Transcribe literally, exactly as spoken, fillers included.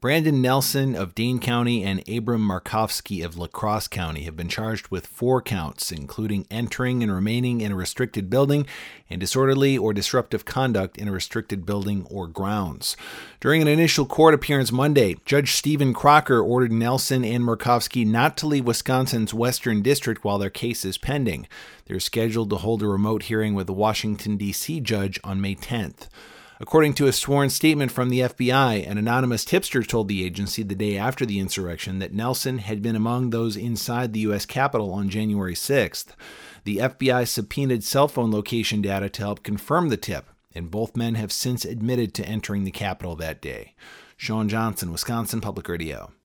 Brandon Nelson of Dane County and Abram Markovsky of La Crosse County have been charged with four counts, including entering and remaining in a restricted building and disorderly or disruptive conduct in a restricted building or grounds. During an initial court appearance Monday, Judge Stephen Crocker ordered Nelson and Markovsky not to leave Wisconsin's Western District while their case is pending. They're scheduled to hold a remote hearing with the Washington, D C judge on May tenth. According to a sworn statement from the F B I, an anonymous tipster told the agency the day after the insurrection that Nelson had been among those inside the U S Capitol on January sixth. The F B I subpoenaed cell phone location data to help confirm the tip, and both men have since admitted to entering the Capitol that day. Sean Johnson, Wisconsin Public Radio.